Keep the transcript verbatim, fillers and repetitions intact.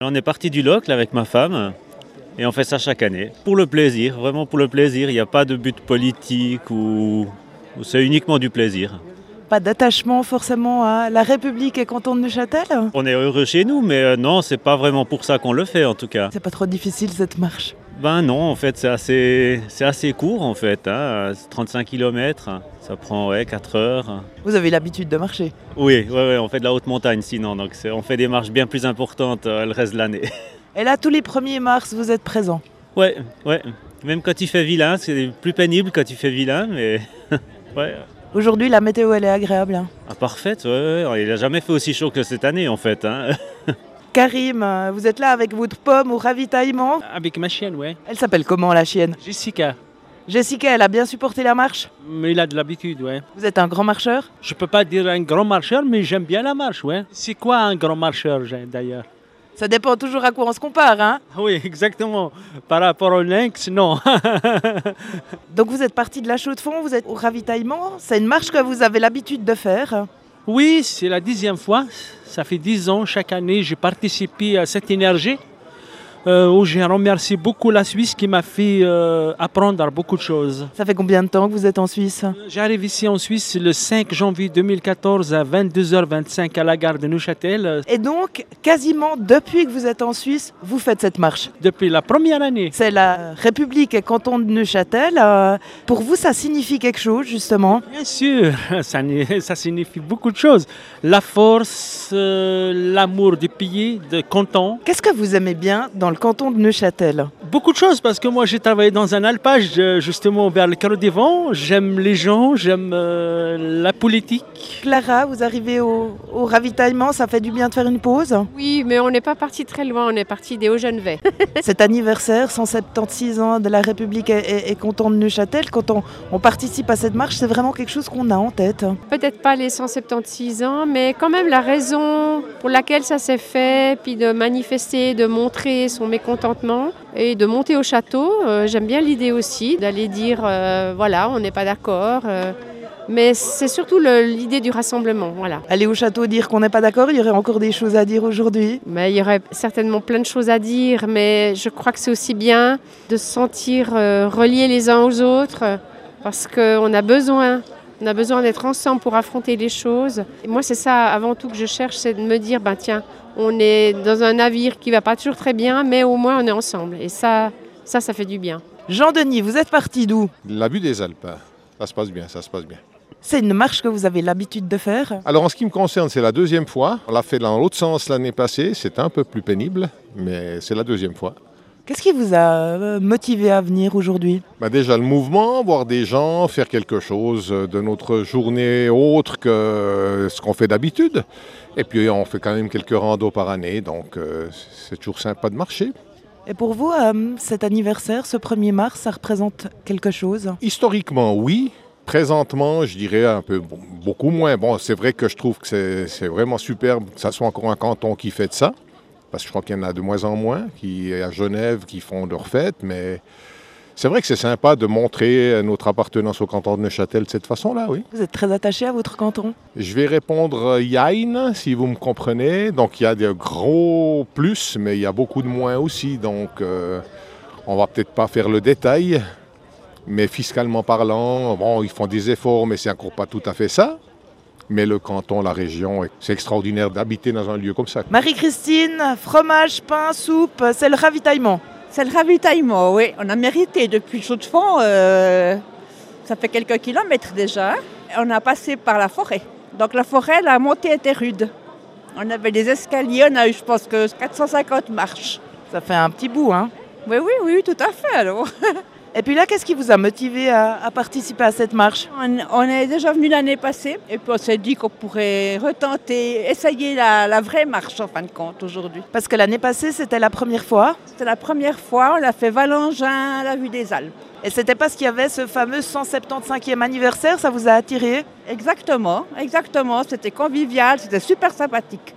On est parti du Locle avec ma femme et on fait ça chaque année. Pour le plaisir, vraiment pour le plaisir. Il n'y a pas de but politique ou, ou c'est uniquement du plaisir. Pas d'attachement forcément à la République et canton de Neuchâtel? On est heureux chez nous, mais euh, non, c'est pas vraiment pour ça qu'on le fait en tout cas. C'est pas trop difficile cette marche? Ben non, en fait, c'est assez, c'est assez court en fait. Hein. trente-cinq kilomètres, ça prend ouais, quatre heures. Vous avez l'habitude de marcher? Oui, ouais, ouais, on fait de la haute montagne sinon, donc c'est, on fait des marches bien plus importantes euh, le reste de l'année. Et là, tous les premiers mars, vous êtes présent? Ouais, ouais. Même quand il fait vilain, c'est plus pénible quand il fait vilain, mais ouais. Aujourd'hui, la météo, elle est agréable. Hein. Ah, parfaite, ouais, ouais. Il n'a jamais fait aussi chaud que cette année en fait. Hein. Karim, vous êtes là avec votre pomme au ravitaillement? Avec ma chienne, ouais. Elle s'appelle comment la chienne? Jessica. Jessica, elle a bien supporté la marche? Mais il a de l'habitude, ouais. Vous êtes un grand marcheur? Je peux pas dire un grand marcheur, mais j'aime bien la marche, ouais. C'est quoi un grand marcheur, d'ailleurs? Ça dépend toujours à quoi on se compare, hein? Oui, exactement. Par rapport au lynx, non. Donc vous êtes parti de la Chaux-de-Fonds, vous êtes au ravitaillement. C'est une marche que vous avez l'habitude de faire? Oui, c'est la dixième fois. Ça fait dix ans, chaque année, j'ai participé à cette énergie. Euh, où j'ai remercié beaucoup la Suisse qui m'a fait euh, apprendre beaucoup de choses. Ça fait combien de temps que vous êtes en Suisse? J'arrive ici en Suisse le cinq janvier deux mille quatorze à vingt-deux heures vingt-cinq à la gare de Neuchâtel. Et donc, quasiment depuis que vous êtes en Suisse, vous faites cette marche? Depuis la première année. C'est la République et canton de Neuchâtel. Euh, pour vous, ça signifie quelque chose, justement? Bien sûr, ça, ça signifie beaucoup de choses. La force, euh, l'amour du pays, de canton. Qu'est-ce que vous aimez bien dans le canton de Neuchâtel? Beaucoup de choses, parce que moi j'ai travaillé dans un alpage justement vers le Carreau des Vents. J'aime les gens, j'aime euh, la politique. Clara, vous arrivez au, au ravitaillement, ça fait du bien de faire une pause? Oui, mais on n'est pas parti très loin, on est parti des Hauts-Genevais. Cet anniversaire, cent soixante-seize ans de la République et, et, et canton de Neuchâtel, quand on, on participe à cette marche, c'est vraiment quelque chose qu'on a en tête. Peut-être pas les cent soixante-seize ans, mais quand même la raison pour laquelle ça s'est fait, puis de manifester, de montrer son mécontentement et de monter au château. Euh, j'aime bien l'idée aussi d'aller dire euh, voilà, on n'est pas d'accord. Euh, mais c'est surtout le, l'idée du rassemblement. Voilà. Aller au château dire qu'on n'est pas d'accord, il y aurait encore des choses à dire aujourd'hui? Mais il y aurait certainement plein de choses à dire, mais je crois que c'est aussi bien de se sentir euh, reliés les uns aux autres parce qu'on a besoin. On a besoin d'être ensemble pour affronter les choses. Et moi, c'est ça avant tout que je cherche, c'est de me dire, ben tiens, on est dans un navire qui ne va pas toujours très bien, mais au moins on est ensemble. Et ça, ça, ça fait du bien. Jean-Denis, vous êtes parti d'où? La butte des Alpes. Ça se passe bien, ça se passe bien. C'est une marche que vous avez l'habitude de faire? Alors en ce qui me concerne, c'est la deuxième fois. On l'a fait dans l'autre sens l'année passée. C'était un peu plus pénible, mais c'est la deuxième fois. Qu'est-ce qui vous a motivé à venir aujourd'hui? Bah déjà le mouvement, voir des gens, faire quelque chose de notre journée autre que ce qu'on fait d'habitude. Et puis on fait quand même quelques randos par année, donc euh, c'est toujours sympa de marcher. Et pour vous, euh, cet anniversaire, ce premier mars, ça représente quelque chose? Historiquement, oui. Présentement, je dirais un peu bon, beaucoup moins. Bon, c'est vrai que je trouve que c'est, c'est vraiment superbe que ça soit encore un canton qui fête ça. Parce que je crois qu'il y en a de moins en moins qui à Genève qui font leur fête, mais c'est vrai que c'est sympa de montrer notre appartenance au canton de Neuchâtel de cette façon-là, oui. Vous êtes très attaché à votre canton? Je vais répondre Yain, si vous me comprenez. Donc il y a des gros plus, mais il y a beaucoup de moins aussi. Donc euh, on va peut-être pas faire le détail, mais fiscalement parlant, bon, ils font des efforts, mais c'est encore pas tout à fait ça. Mais le canton, la région, c'est extraordinaire d'habiter dans un lieu comme ça. Marie-Christine, fromage, pain, soupe, c'est le ravitaillement? C'est le ravitaillement, oui. On a mérité depuis Chaux-de-Fonds, euh, ça fait quelques kilomètres déjà. On a passé par la forêt. Donc la forêt, la montée était rude. On avait des escaliers, on a eu, je pense, que quatre cent cinquante marches. Ça fait un petit bout, hein? Oui, oui, oui, tout à fait, alors. Et puis là, qu'est-ce qui vous a motivé à, à participer à cette marche? On, on est déjà venu l'année passée et puis on s'est dit qu'on pourrait retenter, essayer la, la vraie marche en fin de compte aujourd'hui. Parce que l'année passée, c'était la première fois? C'était la première fois, on a fait Valangin, la vue des Alpes. Et c'était parce qu'il y avait ce fameux cent soixante-quinzième anniversaire, ça vous a attiré? Exactement, exactement, c'était convivial, c'était super sympathique.